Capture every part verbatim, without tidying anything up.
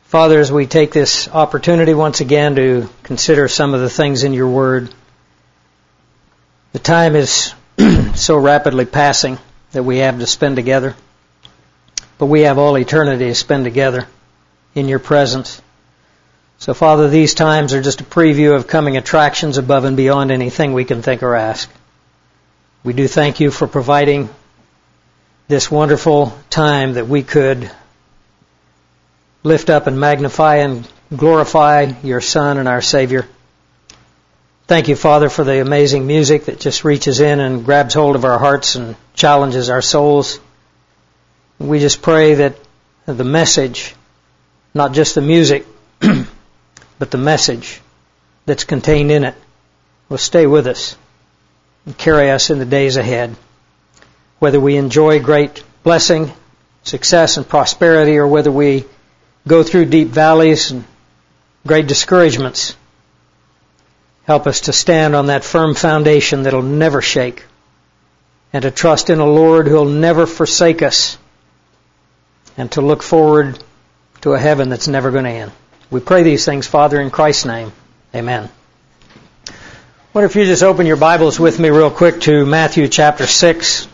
Father, as we take this opportunity once again to consider some of the things in your word, the time is so rapidly passing that we have to spend together, but we have all eternity to spend together in your presence. So, Father, these times are just a preview of coming attractions above and beyond anything we can think or ask. We do thank you for providing this wonderful time that we could lift up and magnify and glorify your Son and our Savior. Thank you, Father, for the amazing music that just reaches in and grabs hold of our hearts and challenges our souls. We just pray that the message, not just the music, but the message that's contained in it, will stay with us and carry us in the days ahead. Whether we enjoy great blessing, success, and prosperity, or whether we go through deep valleys and great discouragements, help us to stand on that firm foundation that'll never shake, and to trust in a Lord who'll never forsake us, and to look forward to a heaven that's never going to end. We pray these things, Father, in Christ's name. Amen. What if you just open your Bibles with me real quick to Matthew chapter six.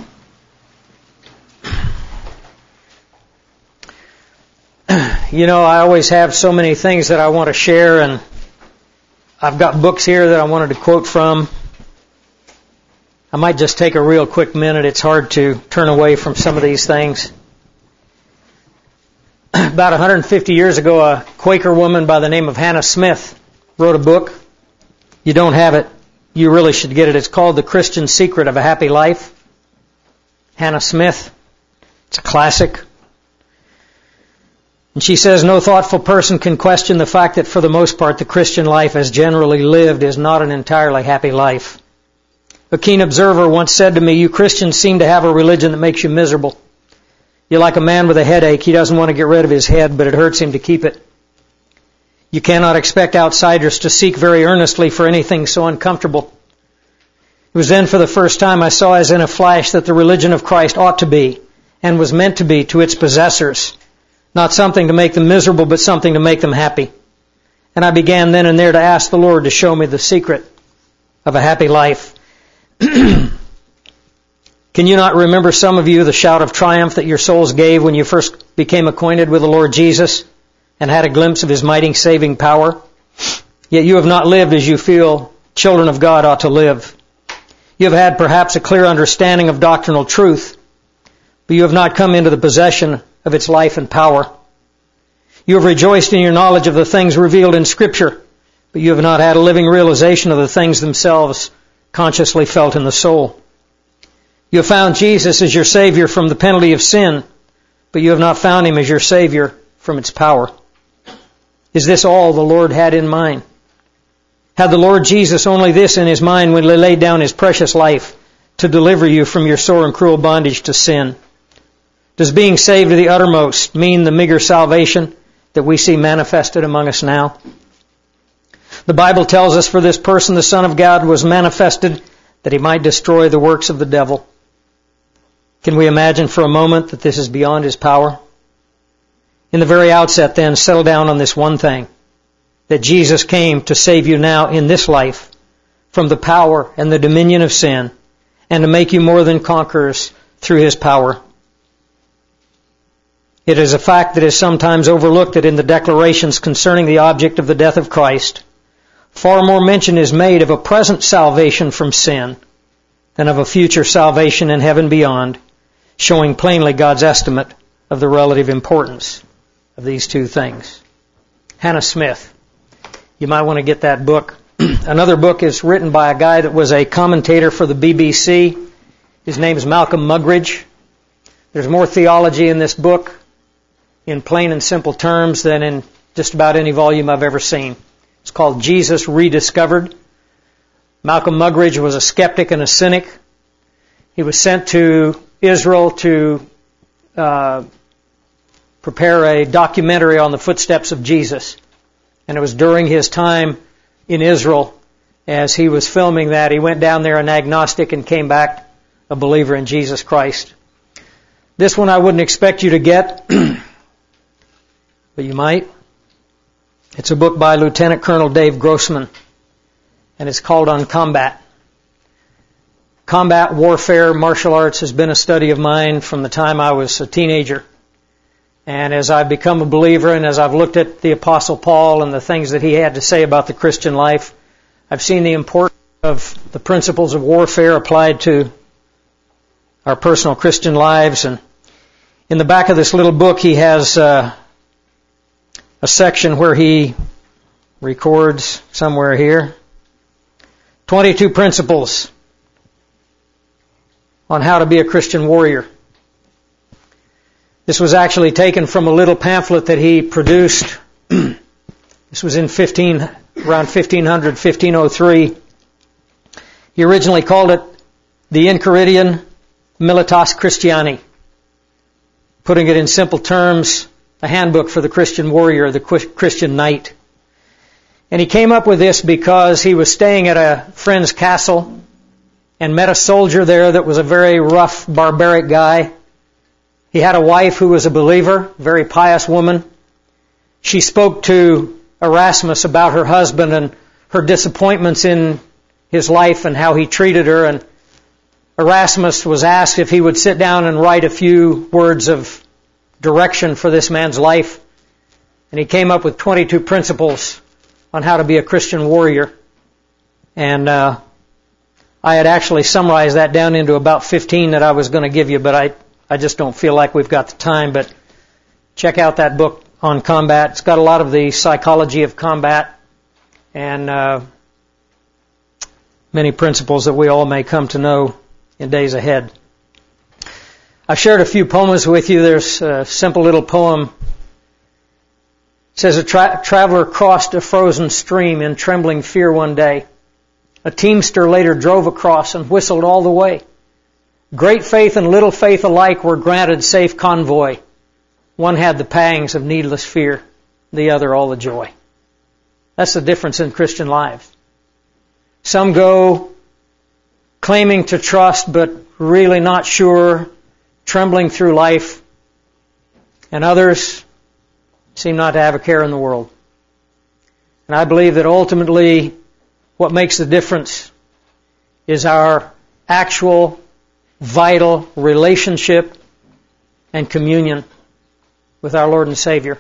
You know, I always have so many things that I want to share, and I've got books here that I wanted to quote from. I might just take a real quick minute. It's hard to turn away from some of these things. About one hundred fifty years ago, a Quaker woman by the name of Hannah Smith wrote a book. You don't have it, you really should get it. It's called The Christian Secret of a Happy Life. Hannah Smith. It's a classic. And she says, no thoughtful person can question the fact that for the most part the Christian life as generally lived is not an entirely happy life. A keen observer once said to me, you Christians seem to have a religion that makes you miserable. You're like a man with a headache. He doesn't want to get rid of his head, but it hurts him to keep it. You cannot expect outsiders to seek very earnestly for anything so uncomfortable. It was then for the first time I saw as in a flash that the religion of Christ ought to be and was meant to be to its possessors. Not something to make them miserable, but something to make them happy. And I began then and there to ask the Lord to show me the secret of a happy life. Can you not remember, some of you, the shout of triumph that your souls gave when you first became acquainted with the Lord Jesus and had a glimpse of His mighty saving power? Yet you have not lived as you feel children of God ought to live. You have had perhaps a clear understanding of doctrinal truth, but you have not come into the possession of its life and power. You have rejoiced in your knowledge of the things revealed in Scripture, but you have not had a living realization of the things themselves consciously felt in the soul. You have found Jesus as your Savior from the penalty of sin, but you have not found Him as your Savior from its power. Is this all the Lord had in mind? Had the Lord Jesus only this in His mind when He laid down His precious life to deliver you from your sore and cruel bondage to sin? Does being saved to the uttermost mean the meager salvation that we see manifested among us now? The Bible tells us, for this person the Son of God was manifested that He might destroy the works of the devil. Can we imagine for a moment that this is beyond His power? In the very outset then, settle down on this one thing, that Jesus came to save you now in this life from the power and the dominion of sin, and to make you more than conquerors through His power. It is a fact that is sometimes overlooked that in the declarations concerning the object of the death of Christ, far more mention is made of a present salvation from sin than of a future salvation in heaven beyond, showing plainly God's estimate of the relative importance of these two things. Hannah Smith. You might want to get that book. Another book is written by a guy that was a commentator for the B B C. His name is Malcolm Muggeridge. There's more theology in this book in plain and simple terms than in just about any volume I've ever seen. It's called Jesus Rediscovered. Malcolm Muggeridge was a skeptic and a cynic. He was sent to Israel to uh, prepare a documentary on the footsteps of Jesus. And it was during his time in Israel, as he was filming that, he went down there an agnostic and came back a believer in Jesus Christ. This one I wouldn't expect you to get. but you might. It's a book by Lieutenant Colonel Dave Grossman, and it's called On Combat. Combat warfare, martial arts has been a study of mine from the time I was a teenager. And as I've become a believer and as I've looked at the Apostle Paul and the things that he had to say about the Christian life, I've seen the importance of the principles of warfare applied to our personal Christian lives. And in the back of this little book, he has uh, a section where he records somewhere here twenty-two principles on how to be a Christian warrior. This was actually taken from a little pamphlet that he produced. This was in fifteen, around fifteen hundred, fifteen oh three. He originally called it the Enchiridion Militas Christiani, putting it in simple terms, a handbook for the Christian warrior, the Christian knight. And he came up with this because he was staying at a friend's castle and met a soldier there that was a very rough, barbaric guy. He had a wife who was a believer, a very pious woman. She spoke to Erasmus about her husband and her disappointments in his life and how he treated her. And Erasmus was asked if he would sit down and write a few words of direction for this man's life. And he came up with twenty-two principles on how to be a Christian warrior. And uh, I had actually summarized that down into about fifteen that I was going to give you, but I, I just don't feel like we've got the time. But check out that book on combat. It's got a lot of the psychology of combat and uh, many principles that we all may come to know in days ahead. I've shared a few poems with you. There's a simple little poem. It says, a tra- traveler crossed a frozen stream in trembling fear one day. A teamster later drove across and whistled all the way. Great faith and little faith alike were granted safe convoy. One had the pangs of needless fear, the other all the joy. That's the difference in Christian lives. Some go claiming to trust but really not sure, trembling through life, and others seem not to have a care in the world. And I believe that ultimately what makes the difference is our actual, vital relationship and communion with our Lord and Savior.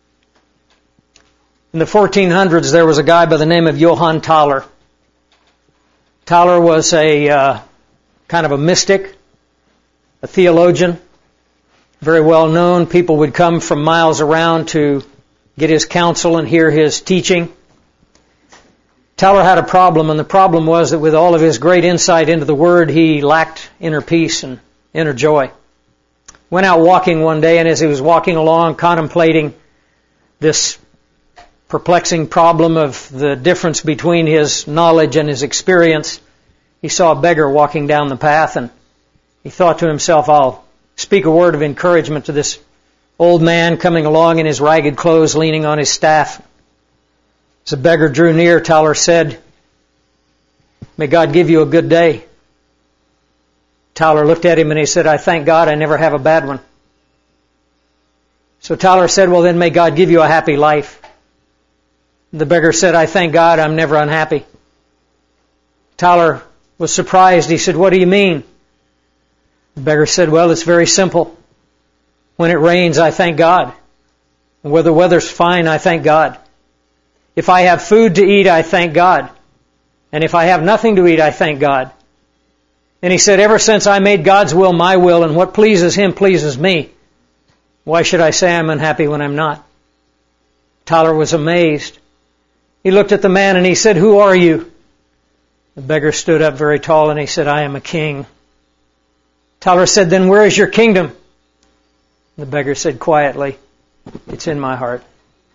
In the fourteen hundreds, there was a guy by the name of Johann Thaler. Thaler was a uh, kind of a mystic, a theologian, very well known. People would come from miles around to get his counsel and hear his teaching. Thaler had a problem, and the problem was that with all of his great insight into the Word, he lacked inner peace and inner joy. Went out walking one day, and as he was walking along, contemplating this perplexing problem of the difference between his knowledge and his experience, he saw a beggar walking down the path, and he thought to himself, I'll speak a word of encouragement to this old man coming along in his ragged clothes, leaning on his staff. As the beggar drew near, Thaler said, may God give you a good day. Thaler looked at him and he said, I thank God I never have a bad one. So Thaler said, well then may God give you a happy life. The beggar said, I thank God I'm never unhappy. Thaler was surprised. He said, what do you mean? The beggar said, well, it's very simple. When it rains, I thank God. And where the weather's fine, I thank God. If I have food to eat, I thank God. And if I have nothing to eat, I thank God. And he said, ever since I made God's will my will, and what pleases Him pleases me, why should I say I'm unhappy when I'm not? Thaler was amazed. He looked at the man and he said, who are you? The beggar stood up very tall and he said, I am a king. Thaler said, then where is your kingdom? The beggar said quietly, it's in my heart.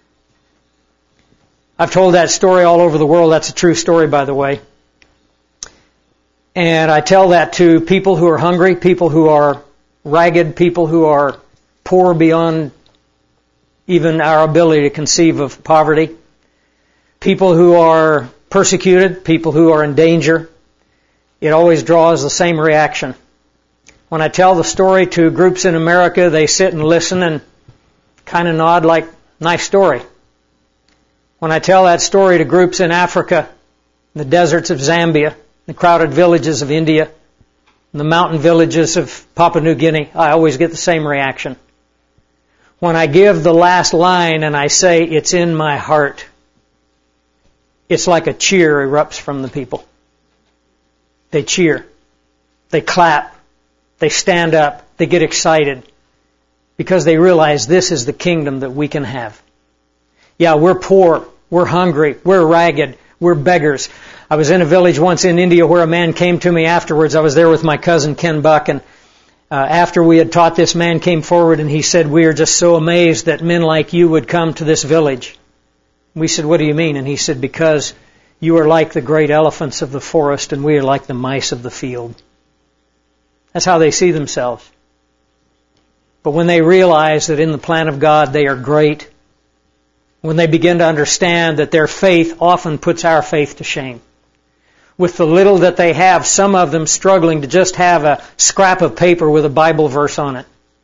I've told that story all over the world. That's a true story, by the way. And I tell that to people who are hungry, people who are ragged, people who are poor beyond even our ability to conceive of poverty, people who are persecuted, people who are in danger. It always draws the same reaction. When I tell the story to groups in America, they sit and listen and kind of nod like Nice story. When I tell that story to groups in Africa, in the deserts of Zambia, the crowded villages of India, and the mountain villages of Papua New Guinea, I always get the same reaction. When I give the last line and I say, it's in my heart, it's like a cheer erupts from the people. They cheer. They clap. They stand up. They get excited because they realize this is the kingdom that we can have. Yeah, we're poor. We're hungry. We're ragged. We're beggars. I was in a village once in India where a man came to me afterwards. I was there with my cousin Ken Buck, and uh, after we had taught, this man came forward and he said, we are just so amazed that men like you would come to this village. We said, what do you mean? And he said, because you are like the great elephants of the forest and we are like the mice of the field. That's how they see themselves. But when they realize that in the plan of God they are great, when they begin to understand that their faith often puts our faith to shame. With the little that they have, some of them struggling to just have a scrap of paper with a Bible verse on it.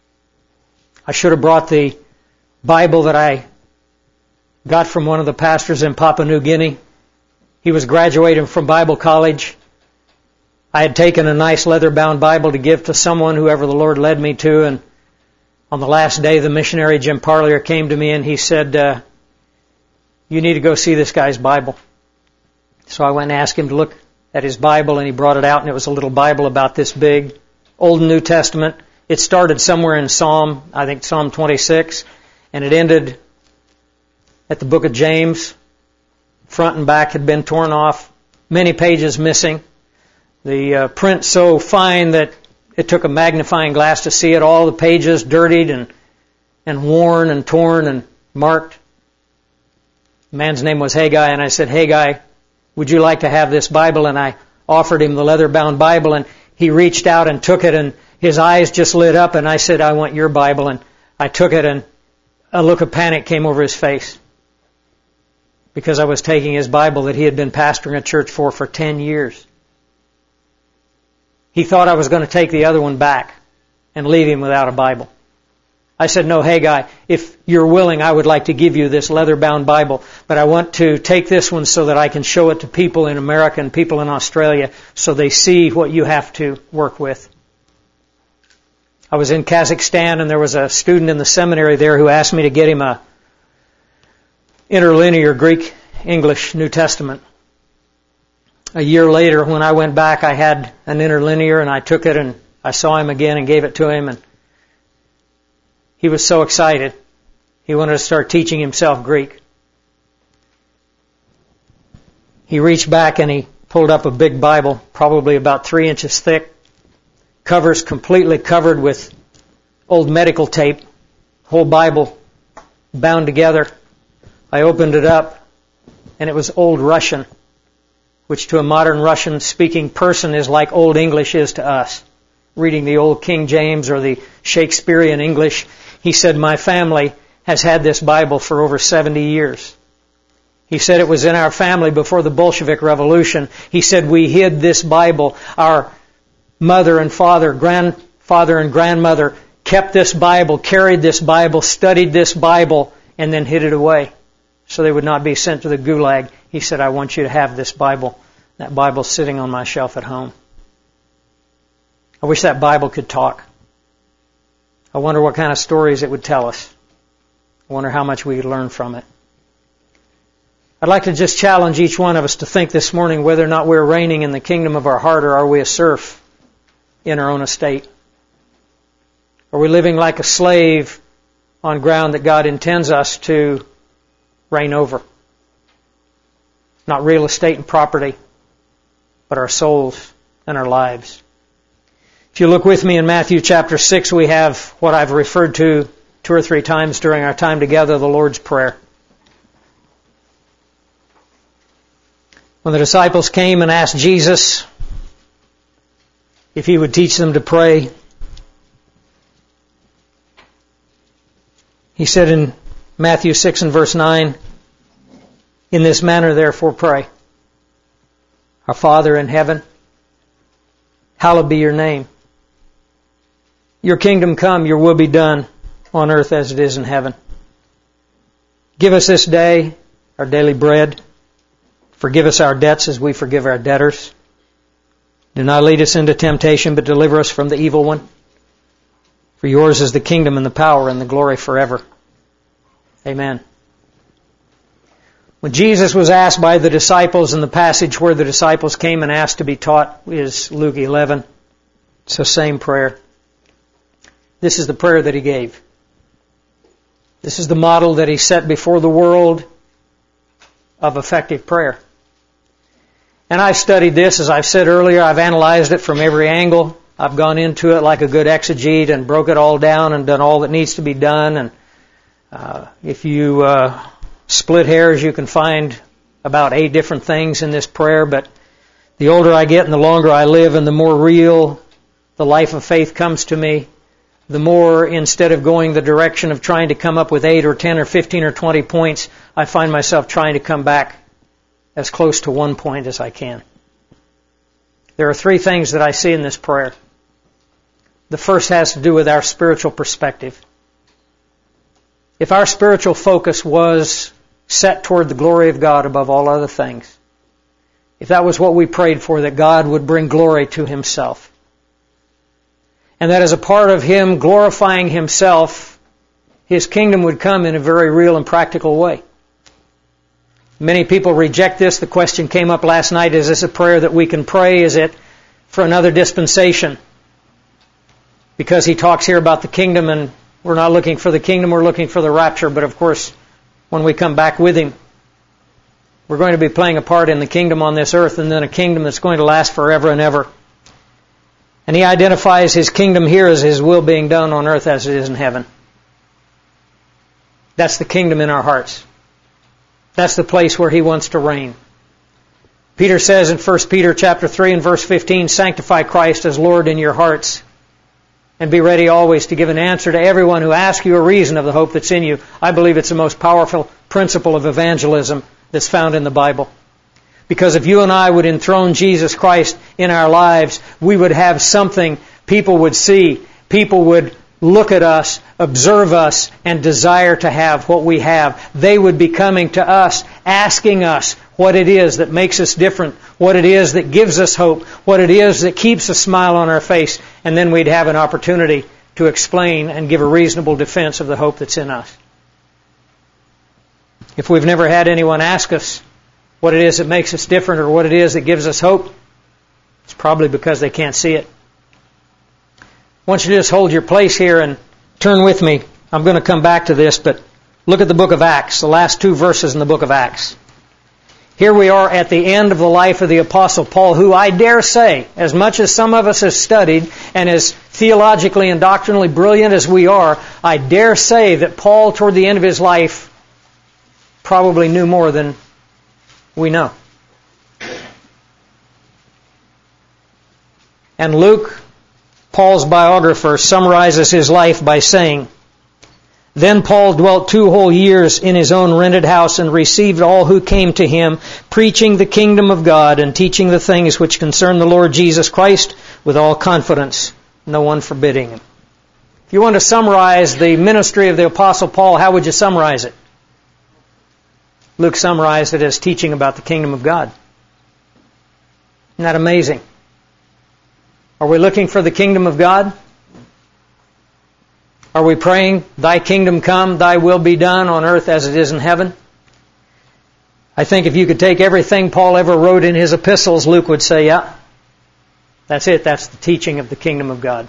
I should have brought the Bible that I got from one of the pastors in Papua New Guinea. He was graduating from Bible college. I had taken a nice leather-bound Bible to give to someone, whoever the Lord led me to, and on the last day, the missionary, Jim Parlier, came to me and he said, uh, you need to go see this guy's Bible. So I went and asked him to look at his Bible, and he brought it out, and it was a little Bible about this big, Old and New Testament. It started somewhere in Psalm, I think Psalm twenty-six, and it ended at the book of James. Front and back had been torn off, many pages missing. The uh, print so fine that it took a magnifying glass to see it. All the pages dirtied and and worn and torn and marked. The man's name was Haggai, and I said, Haggai, would you like to have this Bible? And I offered him the leather-bound Bible, and he reached out and took it, and his eyes just lit up, and I said, I want your Bible. And I took it, and a look of panic came over his face because I was taking his Bible that he had been pastoring a church for for ten years. He thought I was going to take the other one back and leave him without a Bible. I said, no, Haggai, if you're willing, I would like to give you this leather-bound Bible, but I want to take this one so that I can show it to people in America and people in Australia so they see what you have to work with. I was in Kazakhstan, and there was a student in the seminary there who asked me to get him a interlinear Greek English New Testament. A year later, when I went back, I had an interlinear, and I took it and I saw him again and gave it to him, and he was so excited. He wanted to start teaching himself Greek. He reached back and he pulled up a big Bible, probably about three inches thick, covers completely covered with old medical tape, whole Bible bound together. I opened it up, and it was Old Russian, which to a modern Russian-speaking person is like Old English is to us. Reading the Old King James or the Shakespearean English, he said, my family has had this Bible for over seventy years. He said it was in our family before the Bolshevik Revolution. He said we hid this Bible. Our mother and father, grandfather and grandmother kept this Bible, carried this Bible, studied this Bible, and then hid it away so they would not be sent to the Gulag. He said, I want you to have this Bible. That Bible's sitting on my shelf at home. I wish that Bible could talk. I wonder what kind of stories it would tell us. I wonder how much we could learn from it. I'd like to just challenge each one of us to think this morning whether or not we're reigning in the kingdom of our heart, or are we a serf in our own estate? Are we living like a slave on ground that God intends us to reign over? Not real estate and property, but our souls and our lives. If you look with me in Matthew chapter six, we have what I've referred to two or three times during our time together, the Lord's Prayer. When the disciples came and asked Jesus if He would teach them to pray, He said in Matthew six and verse nine, in this manner therefore pray. Our Father in heaven, hallowed be your name. Your kingdom come, your will be done on earth as it is in heaven. Give us this day our daily bread. Forgive us our debts as we forgive our debtors. Do not lead us into temptation, but deliver us from the evil one. For yours is the kingdom and the power and the glory forever. Amen. When Jesus was asked by the disciples, and the passage where the disciples came and asked to be taught is Luke eleven. It's the same prayer. This is the prayer that He gave. This is the model that He set before the world of effective prayer. And I've studied this, as I've said earlier. I've analyzed it from every angle. I've gone into it like a good exegete and broke it all down and done all that needs to be done. And uh, if you uh, split hairs, you can find about eight different things in this prayer. But the older I get and the longer I live and the more real the life of faith comes to me, the more, instead of going the direction of trying to come up with eight or ten or fifteen or twenty points, I find myself trying to come back as close to one point as I can. There are three things that I see in this prayer. The first has to do with our spiritual perspective. If our spiritual focus was set toward the glory of God above all other things, if that was what we prayed for, that God would bring glory to Himself, and that as a part of Him glorifying Himself, His kingdom would come in a very real and practical way. Many people reject this. The question came up last night, is this a prayer that we can pray? Is it for another dispensation? Because he talks here about the kingdom, and we're not looking for the kingdom, we're looking for the rapture. But of course, when we come back with Him, we're going to be playing a part in the kingdom on this earth, and then a kingdom that's going to last forever and ever. And he identifies His kingdom here as His will being done on earth as it is in heaven. That's the kingdom in our hearts. That's the place where He wants to reign. Peter says in First Peter chapter three and verse fifteen, sanctify Christ as Lord in your hearts, and be ready always to give an answer to everyone who asks you a reason of the hope that's in you. I believe it's the most powerful principle of evangelism that's found in the Bible. Because if you and I would enthrone Jesus Christ in our lives, we would have something people would see. People would look at us, observe us, and desire to have what we have. They would be coming to us, asking us what it is that makes us different, what it is that gives us hope, what it is that keeps a smile on our face, and then we'd have an opportunity to explain and give a reasonable defense of the hope that's in us. If we've never had anyone ask us what it is that makes us different or what it is that gives us hope, it's probably because they can't see it. I want you to just hold your place here and turn with me. I'm going to come back to this, but look at the book of Acts, the last two verses in the book of Acts. Here we are at the end of the life of the Apostle Paul, who I dare say, as much as some of us have studied and as theologically and doctrinally brilliant as we are, I dare say that Paul, toward the end of his life, probably knew more than we know. And Luke, Paul's biographer, summarizes his life by saying, then Paul dwelt two whole years in his own rented house and received all who came to him, preaching the kingdom of God and teaching the things which concern the Lord Jesus Christ with all confidence, no one forbidding him. If you want to summarize the ministry of the Apostle Paul, how would you summarize it? Luke summarized it as teaching about the kingdom of God. Isn't that amazing? Are we looking for the kingdom of God? Are we praying, thy kingdom come, thy will be done on earth as it is in heaven? I think if you could take everything Paul ever wrote in his epistles, Luke would say, yeah, that's it. That's the teaching of the kingdom of God.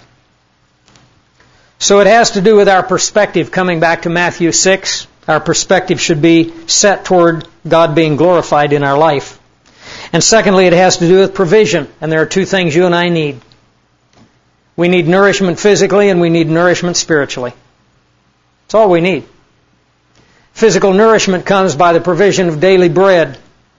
So it has to do with our perspective. Coming back to Matthew six, our perspective should be set toward God being glorified in our life. And secondly, it has to do with provision. And there are two things you and I need. We need nourishment physically and we need nourishment spiritually. That's all we need. Physical nourishment comes by the provision of daily bread.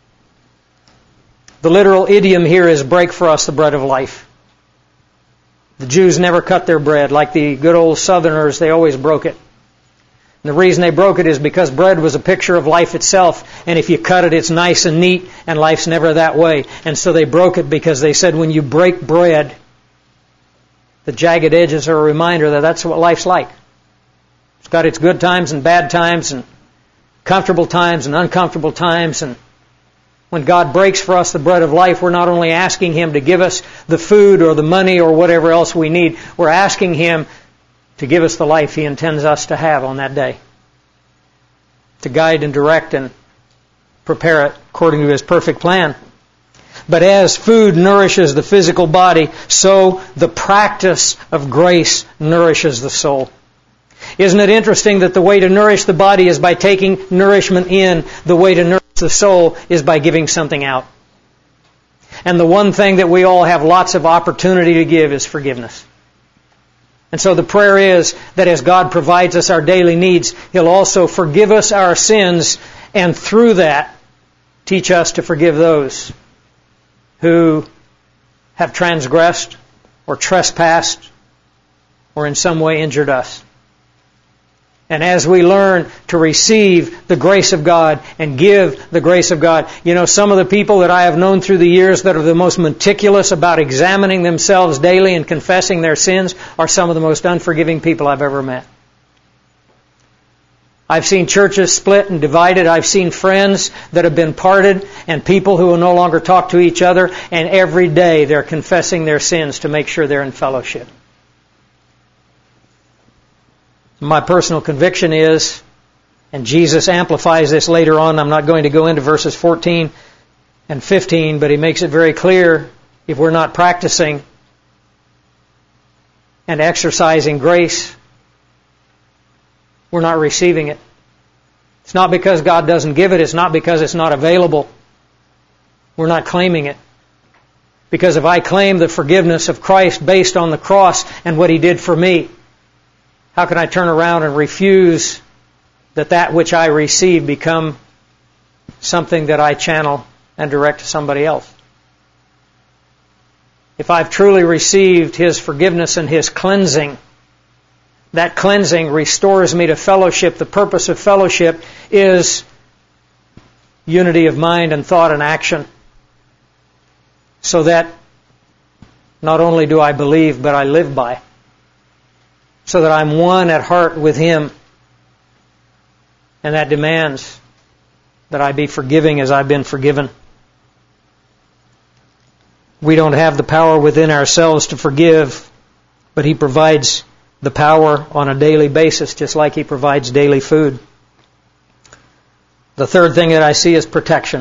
The literal idiom here is break for us the bread of life. The Jews never cut their bread. Like the good old Southerners, they always broke it. And the reason they broke it is because bread was a picture of life itself. And if you cut it, it's nice and neat, and life's never that way. And so they broke it because they said when you break bread, the jagged edges are a reminder that that's what life's like. It's got its good times and bad times, and comfortable times and uncomfortable times. And when God breaks for us the bread of life, we're not only asking Him to give us the food or the money or whatever else we need, we're asking Him to give us the life He intends us to have on that day, to guide and direct and prepare it according to His perfect plan. But as food nourishes the physical body, so the practice of grace nourishes the soul. Isn't it interesting that the way to nourish the body is by taking nourishment in, the way to nourish the soul is by giving something out. And the one thing that we all have lots of opportunity to give is forgiveness. And so the prayer is that as God provides us our daily needs, He'll also forgive us our sins, and through that, teach us to forgive those who have transgressed or trespassed or in some way injured us. And as we learn to receive the grace of God and give the grace of God, you know, some of the people that I have known through the years that are the most meticulous about examining themselves daily and confessing their sins are some of the most unforgiving people I've ever met. I've seen churches split and divided. I've seen friends that have been parted and people who will no longer talk to each other, and every day they're confessing their sins to make sure they're in fellowship. My personal conviction is, and Jesus amplifies this later on, I'm not going to go into verses fourteen and fifteen, but He makes it very clear, if we're not practicing and exercising grace, we're not receiving it. It's not because God doesn't give it. It's not because it's not available. We're not claiming it. Because if I claim the forgiveness of Christ based on the cross and what He did for me, how can I turn around and refuse that that which I receive become something that I channel and direct to somebody else? If I've truly received His forgiveness and His cleansing, that cleansing restores me to fellowship. The purpose of fellowship is unity of mind and thought and action, so that not only do I believe, but I live by. So that I'm one at heart with Him. And that demands that I be forgiving as I've been forgiven. We don't have the power within ourselves to forgive, but He provides the power on a daily basis, just like He provides daily food. The third thing that I see is protection.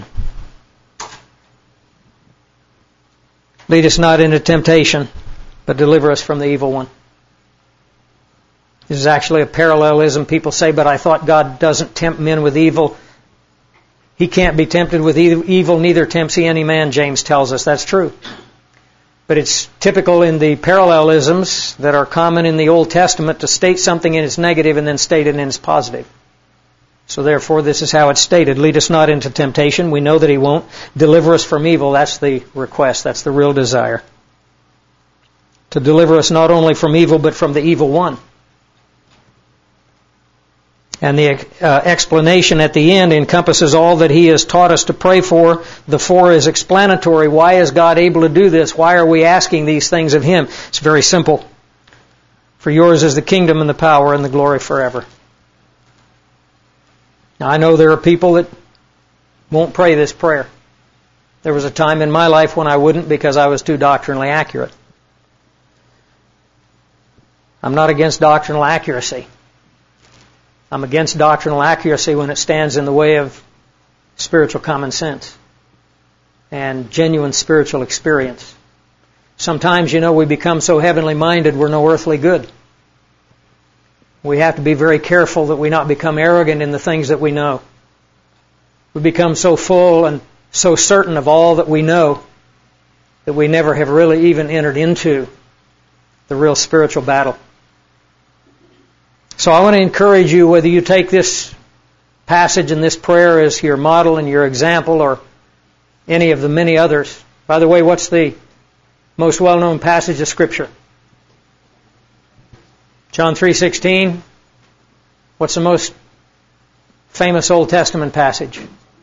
Lead us not into temptation, but deliver us from the evil one. This is actually a parallelism. People say, but I thought God doesn't tempt men with evil. He can't be tempted with evil, neither tempts He any man, James tells us. That's true. But it's typical in the parallelisms that are common in the Old Testament to state something in its negative and then state it in its positive. So therefore, this is how it's stated. Lead us not into temptation. We know that He won't. Deliver us from evil. That's the request. That's the real desire. To deliver us not only from evil, but from the evil one. And the uh, explanation at the end encompasses all that He has taught us to pray for. The for is explanatory. Why is God able to do this? Why are we asking these things of Him? It's very simple. For yours is the kingdom and the power and the glory forever. Now I know there are people that won't pray this prayer. There was a time in my life when I wouldn't because I was too doctrinally accurate. I'm not against doctrinal accuracy. I'm against doctrinal accuracy when it stands in the way of spiritual common sense and genuine spiritual experience. Sometimes, you know, we become so heavenly minded we're no earthly good. We have to be very careful that we not become arrogant in the things that we know. We become so full and so certain of all that we know that we never have really even entered into the real spiritual battle. So I want to encourage you, whether you take this passage and this prayer as your model and your example or any of the many others. By the way, what's the most well-known passage of Scripture? John three sixteen. What's the most famous Old Testament passage?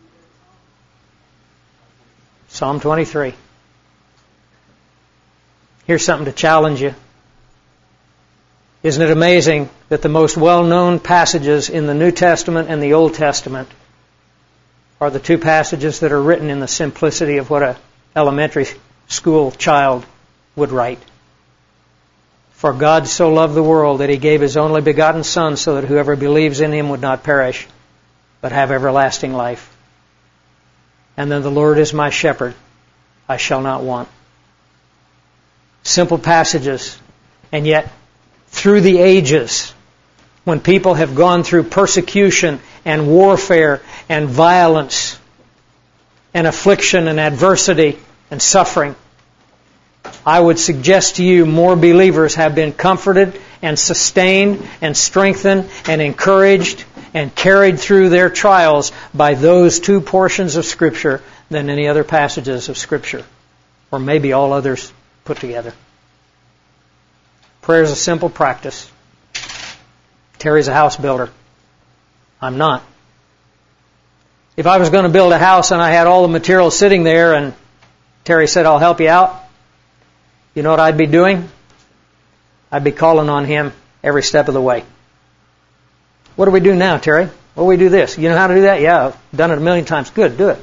Psalm twenty-three. Here's something to challenge you. Isn't it amazing that the most well-known passages in the New Testament and the Old Testament are the two passages that are written in the simplicity of what an elementary school child would write? For God so loved the world that He gave His only begotten Son, so that whoever believes in Him would not perish, but have everlasting life. And then the Lord is my shepherd, I shall not want. Simple passages, and yet through the ages, when people have gone through persecution and warfare and violence and affliction and adversity and suffering, I would suggest to you more believers have been comforted and sustained and strengthened and encouraged and carried through their trials by those two portions of Scripture than any other passages of Scripture, or maybe all others put together. Prayer is a simple practice. Terry's a house builder. I'm not. If I was going to build a house and I had all the materials sitting there and Terry said, I'll help you out, you know what I'd be doing? I'd be calling on him every step of the way. What do we do now, Terry? Well, we do this. You know how to do that? Yeah, I've done it a million times. Good, do it.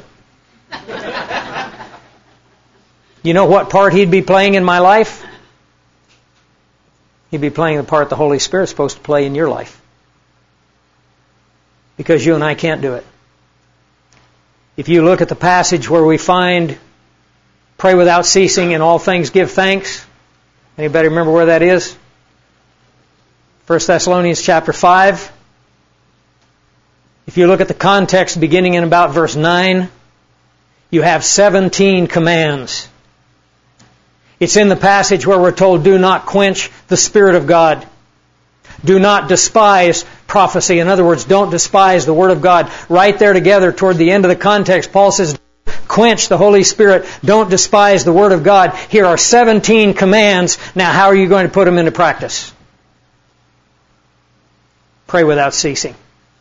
You know what part he'd be playing in my life? He'd be playing the part the Holy Spirit's supposed to play in your life. Because you and I can't do it. If you look at the passage where we find pray without ceasing, in all things give thanks. Anybody remember where that is? First Thessalonians chapter five. If you look at the context beginning in about verse nine, you have seventeen commands. It's in the passage where we're told, do not quench the Spirit of God. Do not despise prophecy. In other words, don't despise the Word of God. Right there together toward the end of the context, Paul says, quench the Holy Spirit. Don't despise the Word of God. Here are seventeen commands. Now, how are you going to put them into practice? Pray without ceasing.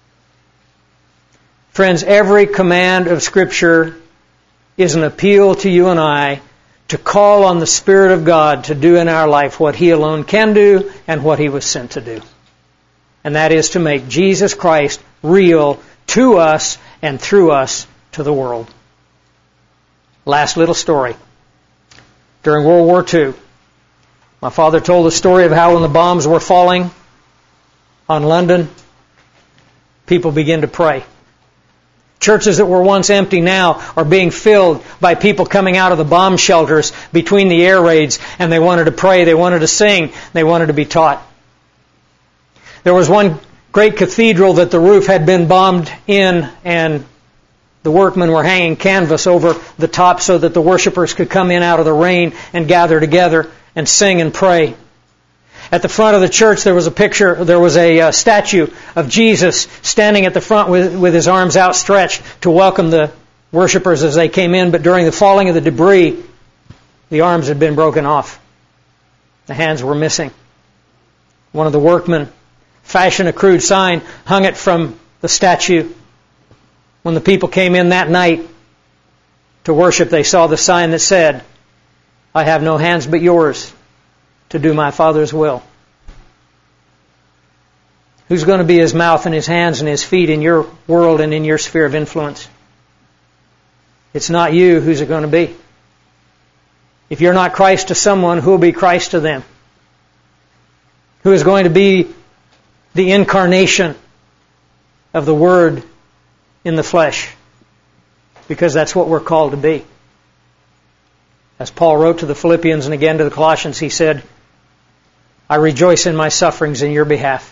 Friends, every command of Scripture is an appeal to you and I to call on the Spirit of God to do in our life what He alone can do and what He was sent to do. And that is to make Jesus Christ real to us and through us to the world. Last little story. During World War Two, my father told the story of how when the bombs were falling on London, people began to pray. Churches that were once empty now are being filled by people coming out of the bomb shelters between the air raids, and they wanted to pray, they wanted to sing, they wanted to be taught. There was one great cathedral that the roof had been bombed in, and the workmen were hanging canvas over the top so that the worshipers could come in out of the rain and gather together and sing and pray. At the front of the church there was a picture, there was a uh, statue of Jesus standing at the front with, with his arms outstretched to welcome the worshipers as they came in, but during the falling of the debris, the arms had been broken off. The hands were missing. One of the workmen fashioned a crude sign, hung it from the statue. When the people came in that night to worship, they saw the sign that said, I have no hands but yours to do my Father's will. Who's going to be his mouth and his hands and his feet in your world and in your sphere of influence? It's not you. Who's it going to be? If you're not Christ to someone, who will be Christ to them? Who is going to be the incarnation of the Word in the flesh? Because that's what we're called to be. As Paul wrote to the Philippians and again to the Colossians, he said, I rejoice in my sufferings in your behalf.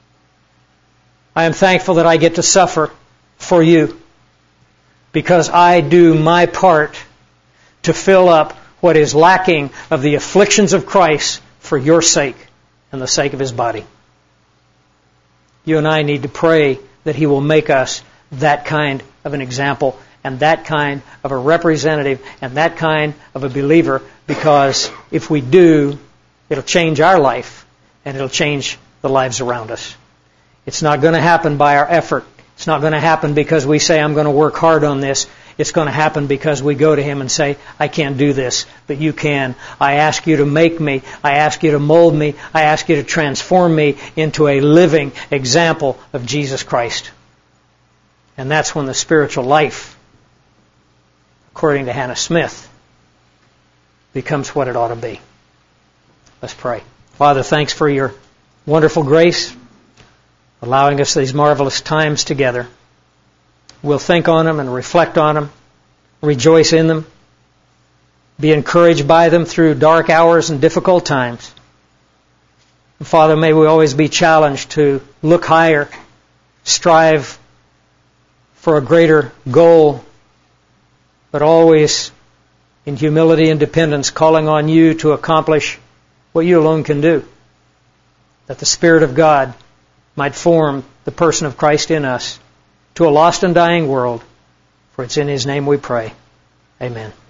I am thankful that I get to suffer for you because I do my part to fill up what is lacking of the afflictions of Christ for your sake and the sake of His body. You and I need to pray that He will make us that kind of an example and that kind of a representative and that kind of a believer, because if we do, it'll change our life and it'll change the lives around us. It's not going to happen by our effort. It's not going to happen because we say, I'm going to work hard on this. It's going to happen because we go to Him and say, I can't do this, but You can. I ask You to make me. I ask You to mold me. I ask You to transform me into a living example of Jesus Christ. And that's when the spiritual life, according to Hannah Smith, becomes what it ought to be. Let's pray. Father, thanks for Your wonderful grace, allowing us these marvelous times together. We'll think on them and reflect on them, rejoice in them, be encouraged by them through dark hours and difficult times. And Father, may we always be challenged to look higher, strive for a greater goal, but always in humility and dependence, calling on You to accomplish what You alone can do, that the Spirit of God might form the person of Christ in us to a lost and dying world. For it's in His name we pray. Amen.